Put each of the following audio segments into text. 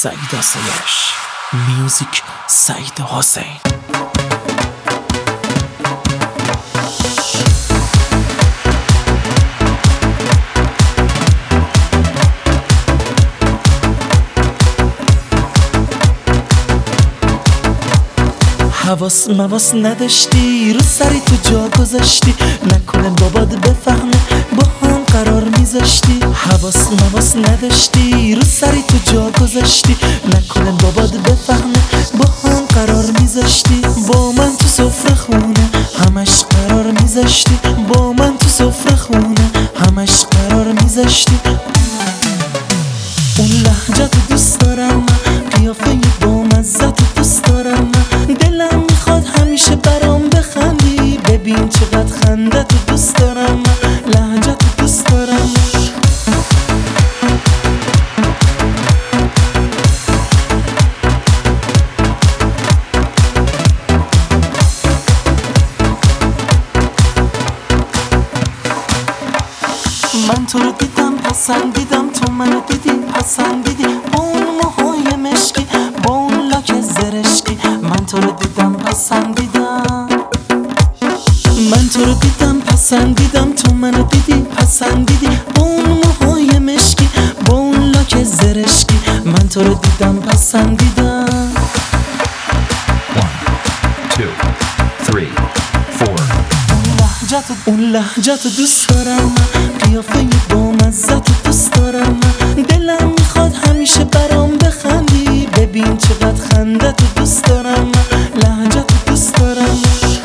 سعید آسایش میوزیک سعید حسین. حواس مواس نداشتی رو سری تو جا گذاشتی، نکنه بابات بفهمه با هم قرار میذاشتی. حواس مواس نداشتی رو سری تو جا گذاشتی، نکنه بابات بفهمه با هم قرار میذاشتی. با من تو سفره خونه همش قرار میذاشتی، با من تو سفره خونه همش قرار میذاشتی. اون لهجه‌تو دوست دارم من، قیافه با مزه‌تو دوست دارم من، دلم میخواد همیشه برام بخندی، ببین چقدر خنده‌تو دوست دارم من، لهجه‌تو دوست دارم من. من تو رو دیدم پسندیدم، تو منو دیدی پسندیدی، با اون موهای مشکی با اون لاک زرشکی. من تو رو دیدم پسندیدم، من تو رو دیدم پسندیدم، تو منو دیدی پسندیدی، با اون موهای مشکی با اون لاک زرشکی. من تو رو دیدم پسندیدم. 1 2 3 4 اون لهجه‌تو دوست دارم من، قیافه با مزه‌تو دوست دارم من، دلم میخواد همیشه برام بخندی، ببین چقدر خنده‌تو دوست دارم من، لهجه‌تو دوست دارم من.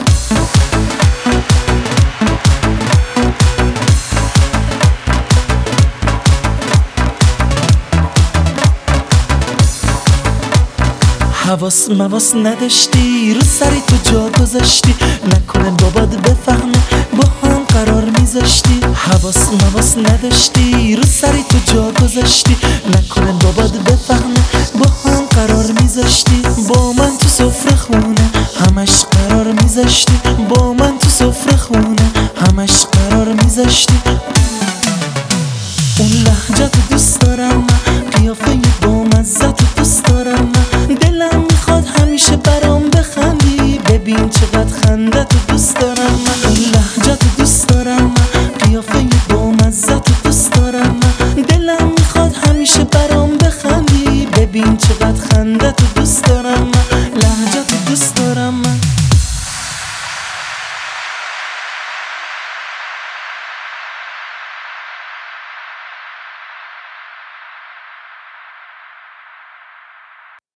حواس مواس نداشتی رو سری تو جا گذاشتی، نکنه بابات بفهمه با هم قرار میذاشتی. حواس مواس نداشتی رو سری تو جا گذاشتی، نکنه بابات بفهمه با هم قرار میذاشتی. با من تو سفره خونه همش قرار میذاشتی، با من تو سفره خونه همش قرار میذاشتی. اون لهجه‌تو دوست دارم من، قیافه با مزه‌تو دوست دارم من، دلم میخواد همیشه برام بخندی، ببین چقدر خنده‌تو دوست دارم من. اون لهجه‌تو دوست دارم من، قیافه با مزه‌تو دوست دارم من، دلم میخواد همیشه برام بخندی، ببین چقدر خنده‌تو دوست دارم من.